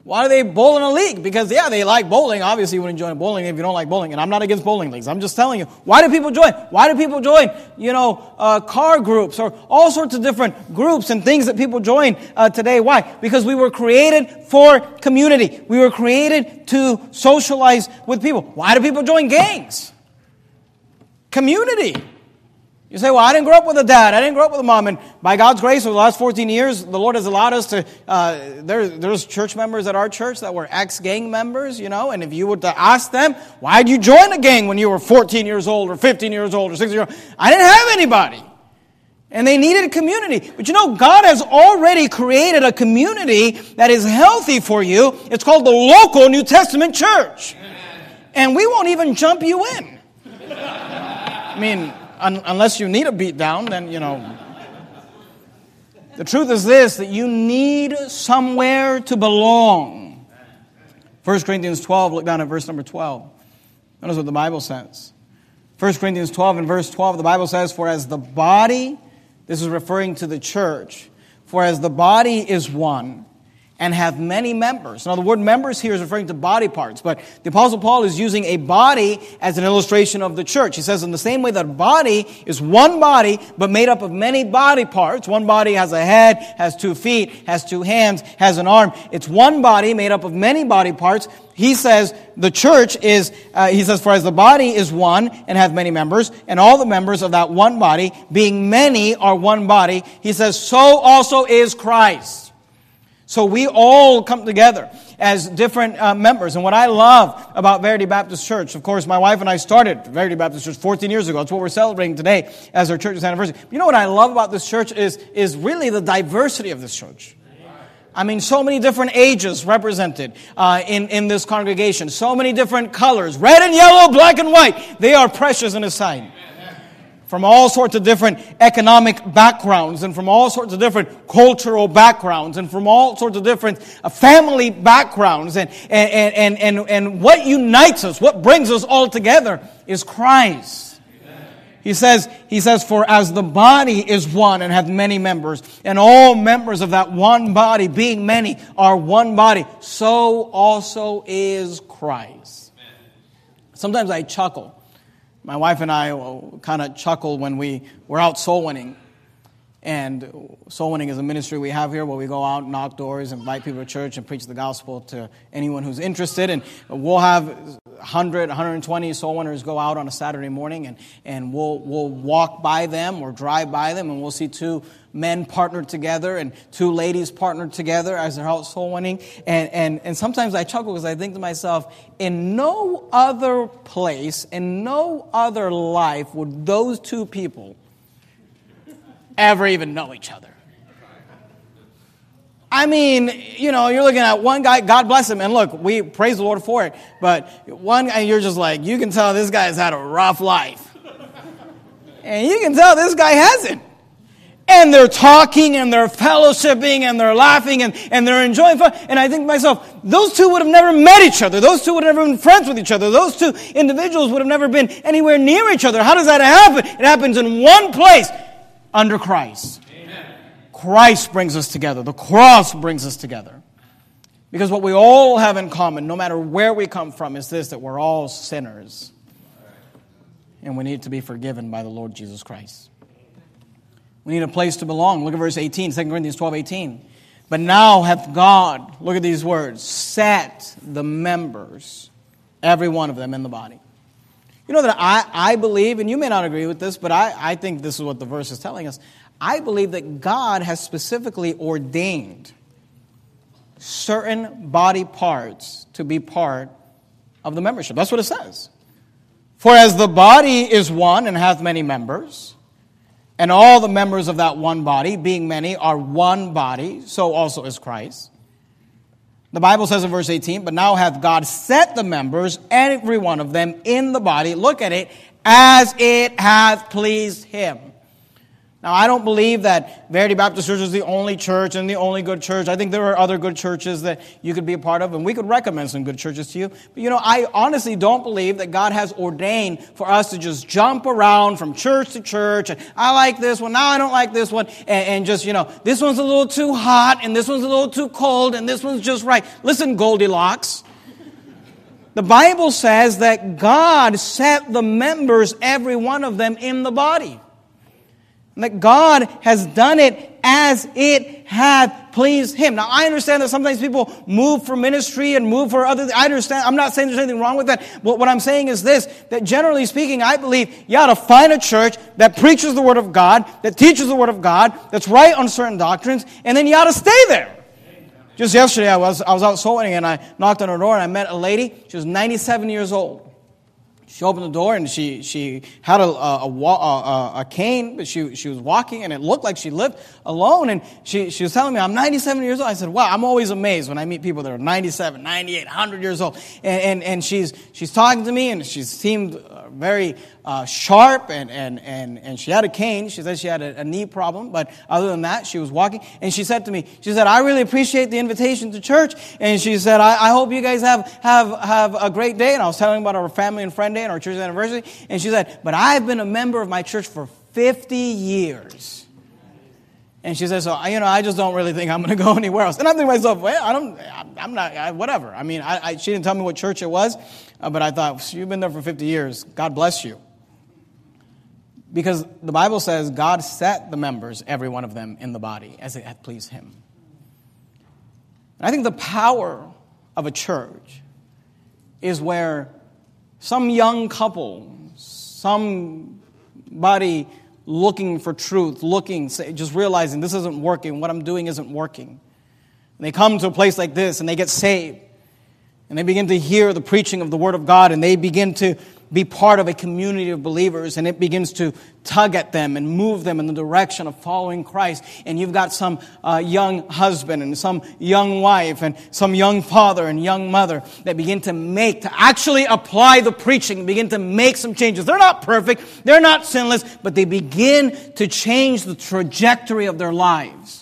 Why do they bowl in a league? Because, yeah, they like bowling. Obviously, you wouldn't join bowling if you don't like bowling. And I'm not against bowling leagues. I'm just telling you. Why do people join? Why do people join, you know, uh, car groups or all sorts of different groups and things that people join uh, today? Why? Because we were created for community. We were created to socialize with people. Why do people join gangs? Community. You say, well, I didn't grow up with a dad. I didn't grow up with a mom. And by God's grace, over the last fourteen years, the Lord has allowed us to, uh, there, there's church members at our church that were ex-gang members, you know, and if you were to ask them, why did you join a gang when you were fourteen years old or fifteen years old or sixteen years old? I didn't have anybody. And they needed a community. But you know, God has already created a community that is healthy for you. It's called the local New Testament church. And we won't even jump you in. I mean, un- unless you need a beat down, then, you know. The truth is this, that you need somewhere to belong. First Corinthians twelve, look down at verse number twelve. Notice what the Bible says. First Corinthians twelve and verse twelve, the Bible says, for as the body, this is referring to the church, for as the body is one, and have many members. Now, the word members here is referring to body parts, but the Apostle Paul is using a body as an illustration of the church. He says in the same way that a body is one body, but made up of many body parts. One body has a head, has two feet, has two hands, has an arm. It's one body made up of many body parts. He says the church is, uh, he says, for as the body is one and have many members, and all the members of that one body, being many, are one body, he says, so also is Christ. So we all come together as different uh, members. And what I love about Verity Baptist Church, of course, my wife and I started Verity Baptist Church fourteen years ago. That's what we're celebrating today as our church's anniversary. You know what I love about this church is, is really the diversity of this church. I mean, so many different ages represented uh, in, in this congregation. So many different colors. Red and yellow, black and white. They are precious in His sight. From all sorts of different economic backgrounds and from all sorts of different cultural backgrounds and from all sorts of different uh, family backgrounds. And, and, and, and, and what unites us, what brings us all together is Christ. Amen. He says, he says, for as the body is one and hath many members, and all members of that one body, being many, are one body, so also is Christ. Amen. Sometimes I chuckle. My wife and I kind of chuckle when we, we're out soul winning. And soul winning is a ministry we have here where we go out, knock doors, invite people to church and preach the gospel to anyone who's interested. And we'll have one hundred, one hundred twenty soul winners go out on a Saturday morning, and, and we'll, we'll walk by them or drive by them, and we'll see two men partnered together and two ladies partnered together as they're out soul winning. And, and, and sometimes I chuckle because I think to myself, in no other place, in no other life would those two people ever even know each other. I mean, you know, you're looking at one guy, God bless him, and look, we praise the Lord for it, but one guy, you're just like, you can tell this guy's had a rough life. And you can tell this guy hasn't. And they're talking, and they're fellowshipping, and they're laughing, and, and they're enjoying fun. And I think to myself, those two would have never met each other. Those two would have never been friends with each other. Those two individuals would have never been anywhere near each other. How does that happen? It happens in one place, under Christ. Amen. Christ brings us together. The cross brings us together. Because what we all have in common, no matter where we come from, is this, that we're all sinners. And we need to be forgiven by the Lord Jesus Christ. We need a place to belong. Look at verse eighteen, Second Corinthians twelve, eighteen. But now hath God, look at these words, set the members, every one of them, in the body. You know that I, I believe, and you may not agree with this, but I, I think this is what the verse is telling us. I believe that God has specifically ordained certain body parts to be part of the membership. That's what it says. For as the body is one and hath many members, and all the members of that one body, being many, are one body, so also is Christ. The Bible says in verse eighteen, but now hath God set the members, every one of them, in the body, look at it, as it hath pleased Him. Now, I don't believe that Verity Baptist Church is the only church and the only good church. I think there are other good churches that you could be a part of, and we could recommend some good churches to you. But, you know, I honestly don't believe that God has ordained for us to just jump around from church to church, and I like this one, now I don't like this one, and, and just, you know, this one's a little too hot, and this one's a little too cold, and this one's just right. Listen, Goldilocks. The Bible says that God set the members, every one of them, in the body. That God has done it as it hath pleased Him. Now, I understand that sometimes people move for ministry and move for other things. I understand. I'm not saying there's anything wrong with that. But what I'm saying is this, that generally speaking, I believe you ought to find a church that preaches the Word of God, that teaches the Word of God, that's right on certain doctrines, and then you ought to stay there. Just yesterday, I was I was out soul winning, and I knocked on her door, and I met a lady. She was ninety-seven years old. She opened the door, and she she had a a, a, a, a cane, but she she was walking, and it looked like she lived alone. And she, she was telling me, I'm ninety-seven years old. I said, wow, I'm always amazed when I meet people that are ninety-seven, ninety-eight, one hundred years old. And and, and she's she's talking to me, and she seemed very uh, sharp, and, and, and, and she had a cane. She said she had a, a knee problem, but other than that, she was walking. And she said to me, she said, I really appreciate the invitation to church. And she said, I, I hope you guys have, have, have a great day. And I was telling her about our family and friend day and our church anniversary. And she said, but I've been a member of my church for fifty years. And she said, so, you know, I just don't really think I'm going to go anywhere else. And I'm thinking to myself, well, I don't, I'm not, I, whatever. I mean, I, I, she didn't tell me what church it was, uh, but I thought, you've been there for fifty years. God bless you. Because the Bible says God set the members, every one of them, in the body as it had pleased Him. And I think the power of a church is where some young couple, somebody looking for truth, looking, just realizing this isn't working, what I'm doing isn't working. And they come to a place like this and they get saved. And they begin to hear the preaching of the Word of God, and they begin to be part of a community of believers, and it begins to tug at them and move them in the direction of following Christ. And you've got some uh, young husband and some young wife and some young father and young mother that begin to make, to actually apply the preaching, begin to make some changes. They're not perfect, they're not sinless, but they begin to change the trajectory of their lives.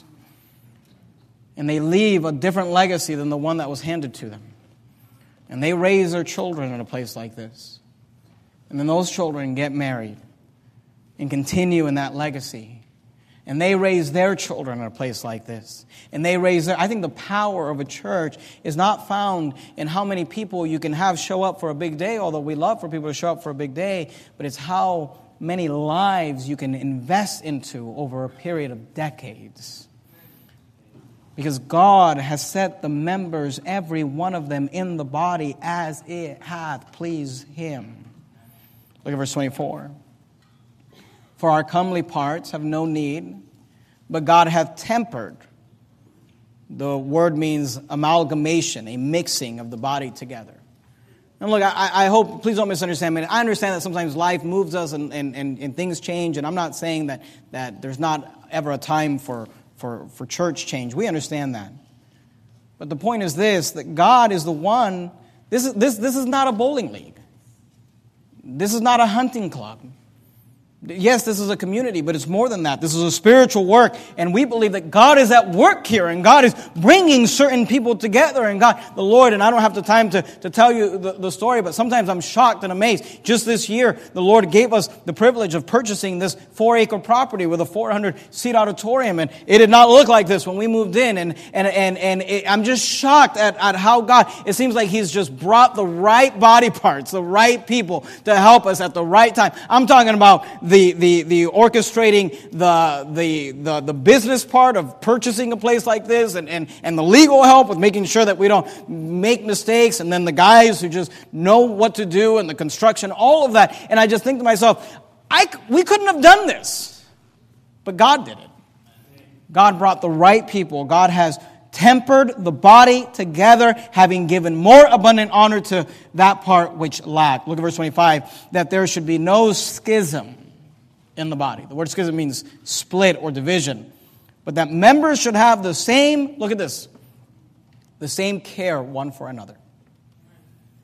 And they leave a different legacy than the one that was handed to them. And they raise their children in a place like this. And then those children get married and continue in that legacy. And they raise their children in a place like this. And they raise their... I think the power of a church is not found in how many people you can have show up for a big day, although we love for people to show up for a big day, but it's how many lives you can invest into over a period of decades. Because God has set the members, every one of them, in the body as it hath pleased Him. Look at verse twenty-four. For our comely parts have no need, but God hath tempered. The word means amalgamation, a mixing of the body together. And look, I, I hope, please don't misunderstand me. I understand that sometimes life moves us and, and, and, and things change, and I'm not saying that, that there's not ever a time for, for, for church change. We understand that. But the point is this, that God is the one, this is, this, this is not a bowling league. This is not a hunting club. Yes, this is a community, but it's more than that. This is a spiritual work, and we believe that God is at work here, and God is bringing certain people together, and God, the Lord, and I don't have the time to, to tell you the, the story, but sometimes I'm shocked and amazed. Just this year, the Lord gave us the privilege of purchasing this four-acre property with a four hundred seat auditorium, and it did not look like this when we moved in, and and and, and it, I'm just shocked at, at how God, it seems like He's just brought the right body parts, the right people to help us at the right time. I'm talking about The, the the orchestrating the, the the the business part of purchasing a place like this, and, and, and the legal help with making sure that we don't make mistakes, and then the guys who just know what to do, and the construction, all of that. And I just think to myself, I, we couldn't have done this, but God did it. God brought the right people. God has tempered the body together, having given more abundant honor to that part which lacked. Look at verse twenty-five, that there should be no schism in the body. The word schism means split or division. But that members should have the same, look at this, the same care one for another.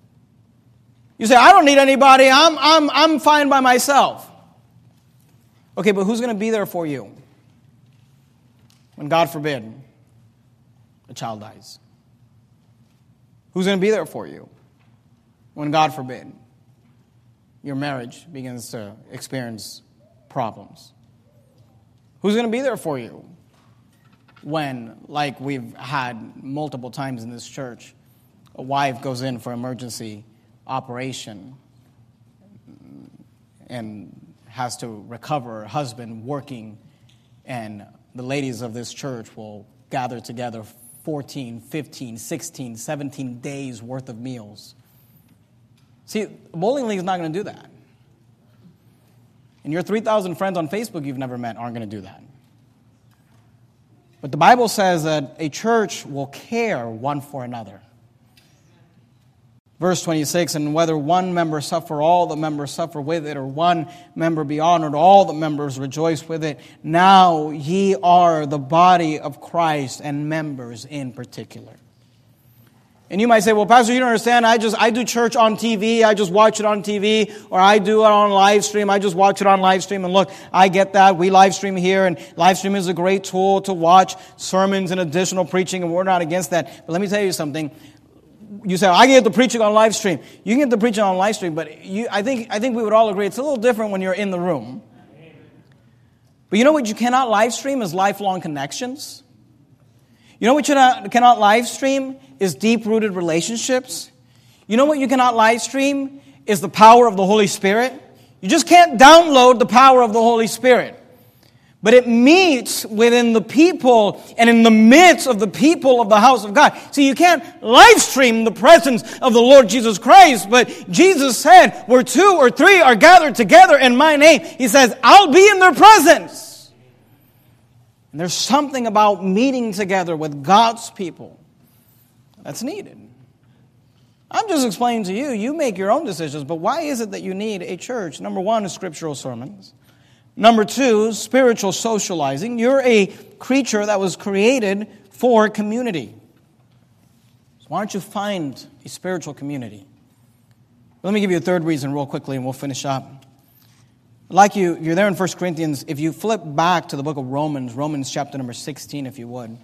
You say, I don't need anybody, I'm, I'm, I'm fine by myself. Okay, but who's going to be there for you when, God forbid, a child dies? Who's going to be there for you when, God forbid, your marriage begins to experience problems? Who's going to be there for you when, like we've had multiple times in this church, a wife goes in for emergency operation and has to recover her husband working, and the ladies of this church will gather together fourteen, fifteen, sixteen, seventeen days worth of meals. See, the bowling league is not going to do that. And your three thousand friends on Facebook you've never met aren't going to do that. But the Bible says that a church will care one for another. Verse twenty-six, and whether one member suffer, all the members suffer with it, or one member be honored, all the members rejoice with it. Now ye are the body of Christ, and members in particular. And you might say, well, Pastor, you don't understand. I just I do church on T V. I just watch it on T V. Or I do it on live stream. I just watch it on live stream. And look, I get that. We live stream here. And live stream is a great tool to watch sermons and additional preaching. And we're not against that. But let me tell you something. You say, I get the preaching on live stream. You can get the preaching on live stream. But you, I think I think we would all agree it's a little different when you're in the room. But you know what you cannot live stream is lifelong connections. You know what you not, cannot live stream is deep-rooted relationships. You know what you cannot live stream is the power of the Holy Spirit. You just can't download the power of the Holy Spirit. But it meets within the people and in the midst of the people of the house of God. See, you can't live stream the presence of the Lord Jesus Christ, but Jesus said, where two or three are gathered together in my name, He says, I'll be in their presence. And there's something about meeting together with God's people that's needed. I'm just explaining to you, you make your own decisions, but why is it that you need a church? Number one is scriptural sermons. Number two, spiritual socializing. You're a creature that was created for community. So why don't you find a spiritual community? Let me give you a third reason real quickly and we'll finish up. Like you, you're there in First Corinthians. If you flip back to the book of Romans, Romans chapter number sixteen, if you would.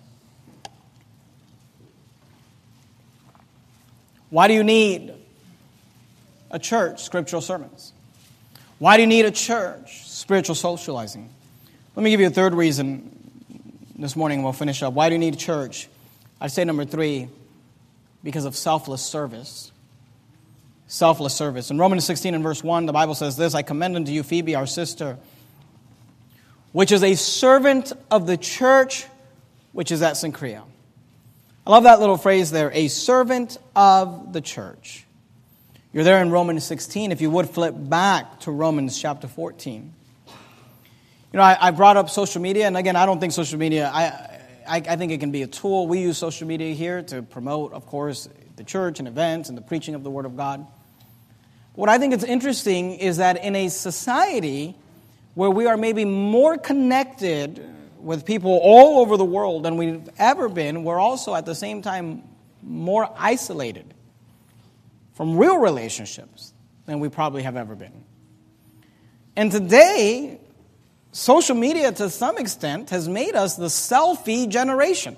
Why do you need a church? Scriptural sermons. Why do you need a church? Spiritual socializing. Let me give you a third reason this morning and we'll finish up. Why do you need a church? I'd say number three, because of selfless service. Selfless service. In Romans sixteen and verse one, the Bible says this, I commend unto you Phoebe, our sister, which is a servant of the church, which is at Cenchrea. I love that little phrase there, a servant of the church. You're there in Romans sixteen. If you would flip back to Romans chapter fourteen. You know, I, I brought up social media, and again, I don't think social media, I, I, I think it can be a tool. We use social media here to promote, of course, the church and events and the preaching of the Word of God. What I think is interesting is that in a society where we are maybe more connected with people all over the world than we've ever been, we're also at the same time more isolated from real relationships than we probably have ever been. And today, social media to some extent has made us the selfie generation.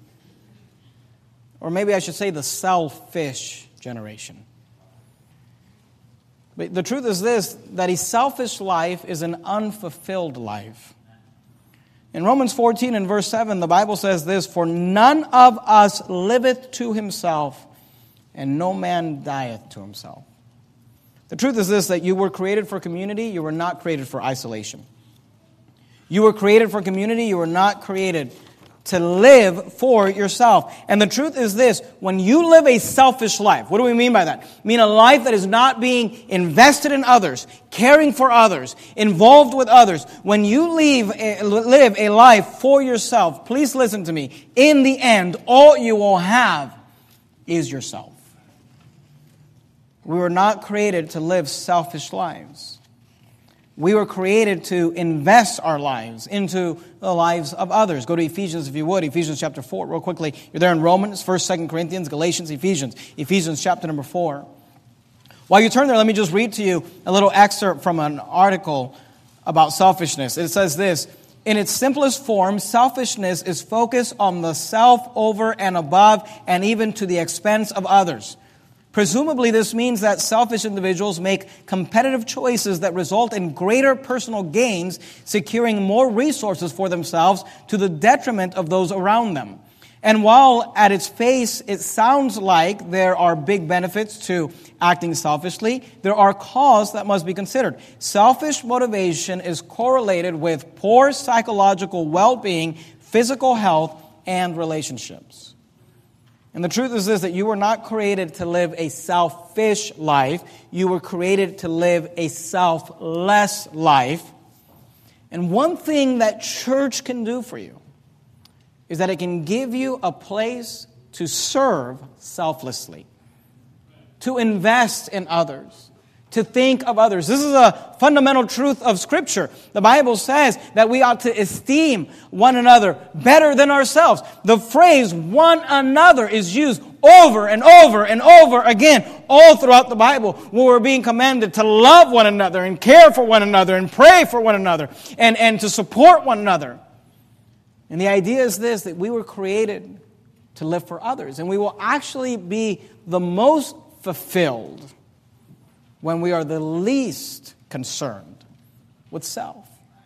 Or maybe I should say the selfish generation. But the truth is this, that a selfish life is an unfulfilled life. In Romans fourteen and verse seven, the Bible says this, for none of us liveth to himself, and no man dieth to himself. The truth is this, that you were created for community, you were not created for isolation. You were created for community, you were not created to live for yourself. And the truth is this, when you live a selfish life, what do we mean by that? I mean a life that is not being invested in others, caring for others, involved with others. When you leave, live a life for yourself, please listen to me, in the end, all you will have is yourself. We were not created to live selfish lives. We were created to invest our lives into the lives of others. Go to Ephesians if you would. Ephesians chapter four, real quickly. You're there in Romans, First, Second Corinthians, Galatians, Ephesians. Ephesians chapter number four. While you turn there, let me just read to you a little excerpt from an article about selfishness. It says this: in its simplest form, selfishness is focused on the self over and above and even to the expense of others. Presumably, this means that selfish individuals make competitive choices that result in greater personal gains, securing more resources for themselves to the detriment of those around them. And while at its face it sounds like there are big benefits to acting selfishly, there are causes that must be considered. Selfish motivation is correlated with poor psychological well-being, physical health, and relationships. And the truth is this, that you were not created to live a selfish life. You were created to live a selfless life. And one thing that church can do for you is that it can give you a place to serve selflessly, to invest in others, to think of others. This is a fundamental truth of Scripture. The Bible says that we ought to esteem one another better than ourselves. The phrase one another is used over and over and over again all throughout the Bible, where we're being commanded to love one another and care for one another and pray for one another and, and to support one another. And the idea is this, that we were created to live for others. And we will actually be the most fulfilled when we are the least concerned with self.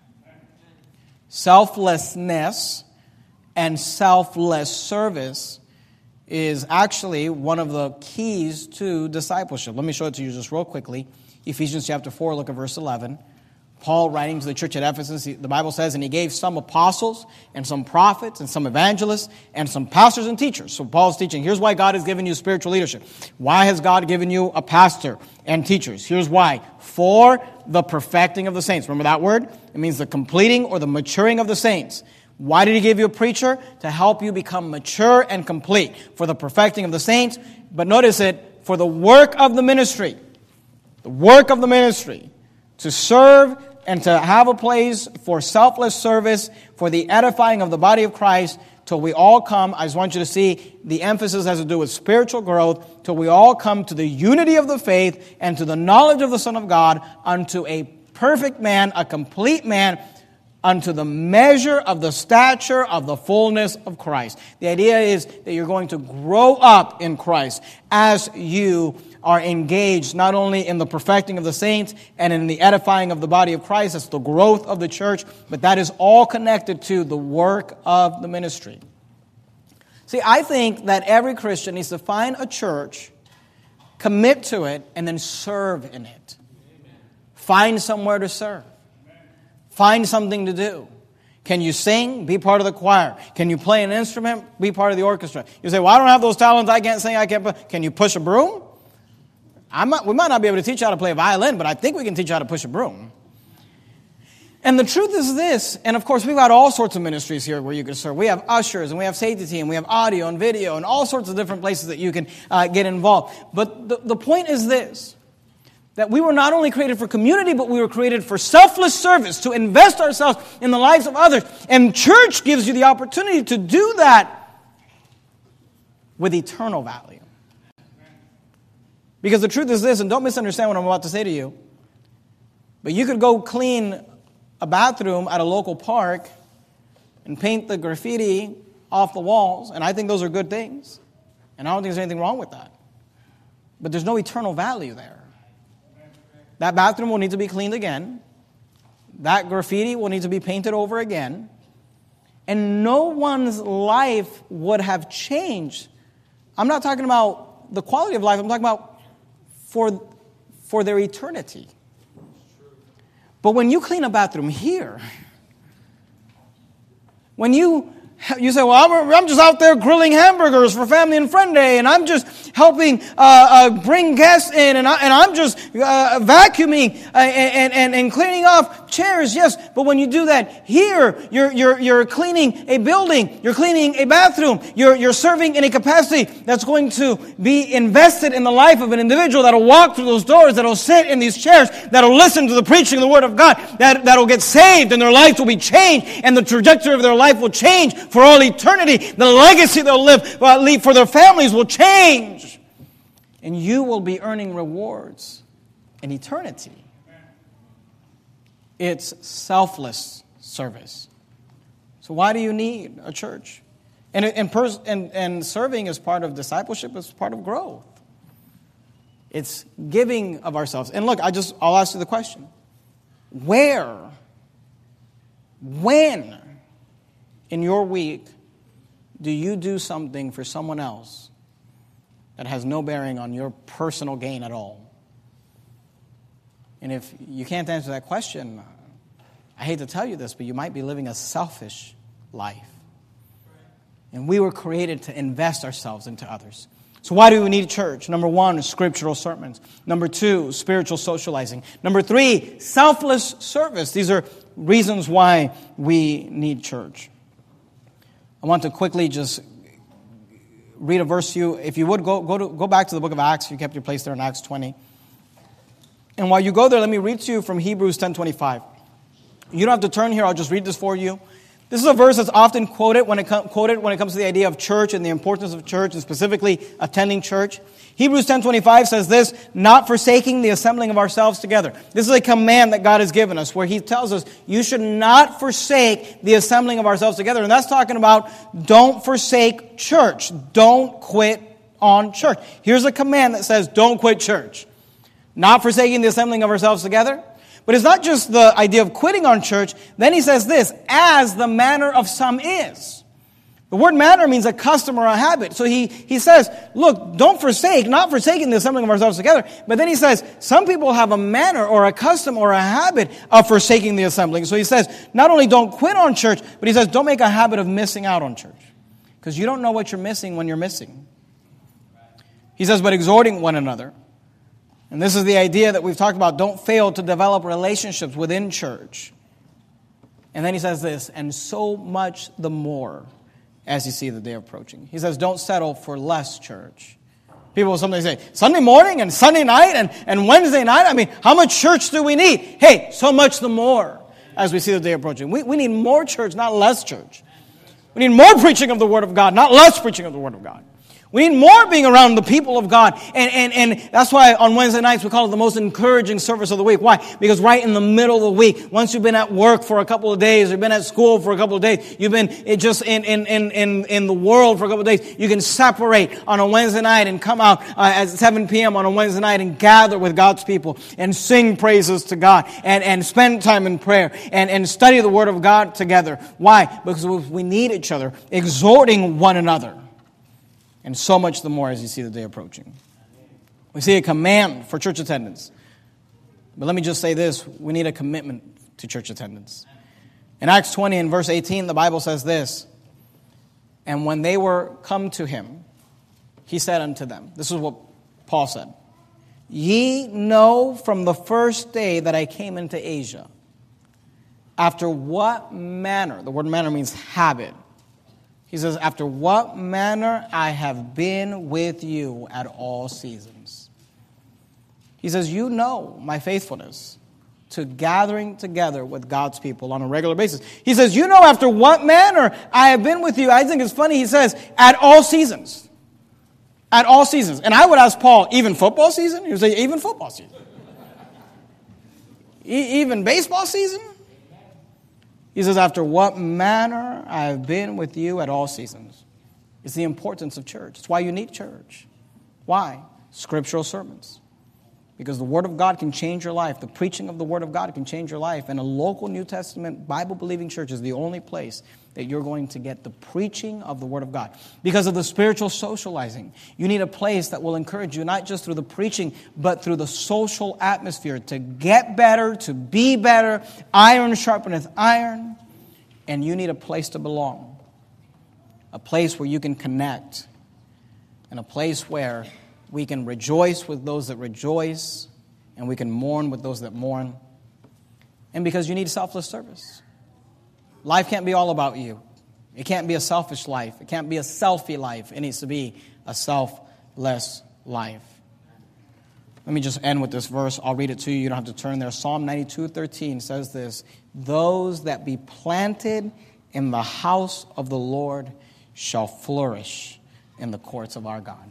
Selflessness and selfless service is actually one of the keys to discipleship. Let me show it to you just real quickly. Ephesians chapter four, look at verse eleven. Paul, writing to the church at Ephesus, the Bible says, and he gave some apostles and some prophets and some evangelists and some pastors and teachers. So Paul's teaching, here's why God has given you spiritual leadership. Why has God given you a pastor and teachers? Here's why. For the perfecting of the saints. Remember that word? It means the completing or the maturing of the saints. Why did he give you a preacher? To help you become mature and complete. For the perfecting of the saints. But notice it, for the work of the ministry. The work of the ministry. To serve and to have a place for selfless service, for the edifying of the body of Christ, till we all come. I just want you to see the emphasis has to do with spiritual growth, till we all come to the unity of the faith and to the knowledge of the Son of God, unto a perfect man, a complete man, unto the measure of the stature of the fullness of Christ. The idea is that you're going to grow up in Christ as you are engaged not only in the perfecting of the saints and in the edifying of the body of Christ, that's the growth of the church, but that is all connected to the work of the ministry. See, I think that every Christian needs to find a church, commit to it, and then serve in it. Find somewhere to serve. Find something to do. Can you sing? Be part of the choir. Can you play an instrument? Be part of the orchestra. You say, well, I don't have those talents. I can't sing. I can't play. Can you push a broom? I'm not, we might not be able to teach you how to play a violin, but I think we can teach you how to push a broom. And the truth is this, and of course we've got all sorts of ministries here where you can serve. We have ushers, and we have safety team, we have audio and video, and all sorts of different places that you can uh, get involved. But the, the point is this, that we were not only created for community, but we were created for selfless service, to invest ourselves in the lives of others. And church gives you the opportunity to do that with eternal value. Because the truth is this, and don't misunderstand what I'm about to say to you, but you could go clean a bathroom at a local park and paint the graffiti off the walls, and I think those are good things. And I don't think there's anything wrong with that. But there's no eternal value there. That bathroom will need to be cleaned again. That graffiti will need to be painted over again. And no one's life would have changed. I'm not talking about the quality of life, I'm talking about for, for their eternity. But when you clean a bathroom here, when you you say, well, I'm, I'm just out there grilling hamburgers for family and friend day, and I'm just helping uh, uh, bring guests in, and, I, and I'm just uh, vacuuming uh, and, and, and cleaning off chairs. Yes, but when you do that here, you're you're you're cleaning a building, you're cleaning a bathroom, you're you're serving in a capacity that's going to be invested in the life of an individual that'll walk through those doors, that'll sit in these chairs, that'll listen to the preaching of the Word of God, that that'll get saved, and their life will be changed, and the trajectory of their life will change for all eternity. The legacy they'll live, uh, leave for their families will change. And you will be earning rewards in eternity. It's selfless service. So why do you need a church? And, and, pers- and, and serving is part of discipleship, is part of growth. It's giving of ourselves. And look, I just, I'll ask you the question. Where, when in your week do you do something for someone else that has no bearing on your personal gain at all? And if you can't answer that question, I hate to tell you this, but you might be living a selfish life. And we were created to invest ourselves into others. So why do we need a church? Number one, scriptural sermons. Number two, spiritual socializing. Number three, selfless service. These are reasons why we need church. I want to quickly just read a verse to you. If you would, go, go, to, go back to the book of Acts. If you kept your place there in Acts twenty. And while you go there, let me read to you from Hebrews ten twenty-five. You don't have to turn here. I'll just read this for you. This is a verse that's often quoted when it, com- quoted when it comes to the idea of church and the importance of church, and specifically attending church. Hebrews ten twenty-five says this, not forsaking the assembling of ourselves together. This is a command that God has given us, where He tells us, you should not forsake the assembling of ourselves together. And that's talking about don't forsake church. Don't quit on church. Here's a command that says don't quit church. Not forsaking the assembling of ourselves together. But it's not just the idea of quitting on church. Then he says this, as the manner of some is. The word manner means a custom or a habit. So he, he says, look, don't forsake, not forsaking the assembling of ourselves together. But then he says, some people have a manner or a custom or a habit of forsaking the assembling. So he says, not only don't quit on church, but he says, don't make a habit of missing out on church. Because you don't know what you're missing when you're missing. He says, but exhorting one another. And this is the idea that we've talked about. Don't fail to develop relationships within church. And then he says this, and so much the more as you see the day approaching. He says, don't settle for less church. People will sometimes say, Sunday morning and Sunday night and, and Wednesday night? I mean, how much church do we need? Hey, so much the more as we see the day approaching. We, we need more church, not less church. We need more preaching of the Word of God, not less preaching of the Word of God. We need more being around the people of God. And, and, and that's why on Wednesday nights we call it the most encouraging service of the week. Why? Because right in the middle of the week, once you've been at work for a couple of days, or you've been at school for a couple of days, you've been just in, in, in, in, in the world for a couple of days, you can separate on a Wednesday night and come out uh, at seven p.m. on a Wednesday night and gather with God's people and sing praises to God and, and spend time in prayer and, and study the Word of God together. Why? Because we need each other, exhorting one another. And so much the more as you see the day approaching. We see a command for church attendance. But let me just say this. We need a commitment to church attendance. In Acts twenty and verse eighteen, the Bible says this. And when they were come to him, he said unto them. This is what Paul said. Ye know from the first day that I came into Asia, after what manner, the word manner means habit. He says, after what manner I have been with you at all seasons. He says, you know my faithfulness to gathering together with God's people on a regular basis. He says, you know after what manner I have been with you. I think it's funny, he says, at all seasons. At all seasons. And I would ask Paul, even football season? He would say, even football season. E- even baseball season? He says, after what manner I have been with you at all seasons. It's the importance of church. It's why you need church. Why? Scriptural sermons. Because the Word of God can change your life. The preaching of the Word of God can change your life. And a local New Testament Bible-believing church is the only place that you're going to get the preaching of the Word of God. Because of the spiritual socializing, you need a place that will encourage you, not just through the preaching, but through the social atmosphere to get better, to be better. Iron sharpeneth iron. And you need a place to belong. A place where you can connect. And a place where we can rejoice with those that rejoice, and we can mourn with those that mourn. And because you need selfless service. Life can't be all about you. It can't be a selfish life. It can't be a selfie life. It needs to be a selfless life. Let me just end with this verse. I'll read it to you. You don't have to turn there. Psalm ninety-two thirteen says this, those that be planted in the house of the Lord shall flourish in the courts of our God.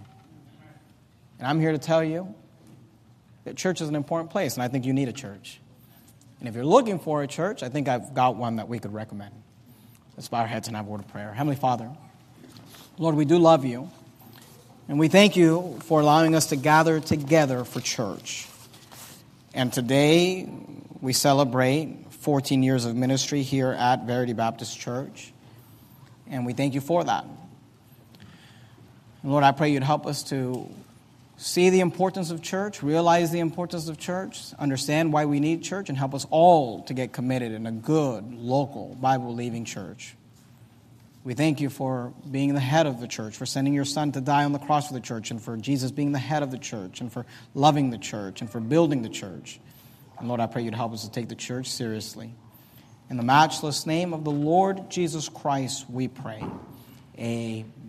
And I'm here to tell you that church is an important place, and I think you need a church. And if you're looking for a church, I think I've got one that we could recommend. Let's bow our heads and have a word of prayer. Heavenly Father, Lord, we do love you. And we thank you for allowing us to gather together for church. And today we celebrate fourteen years of ministry here at Verity Baptist Church. And we thank you for that. And Lord, I pray you'd help us to see the importance of church, realize the importance of church, understand why we need church, and help us all to get committed in a good, local, Bible-believing church. We thank you for being the head of the church, for sending your Son to die on the cross for the church, and for Jesus being the head of the church, and for loving the church, and for building the church. And Lord, I pray you'd help us to take the church seriously. In the matchless name of the Lord Jesus Christ, we pray. Amen.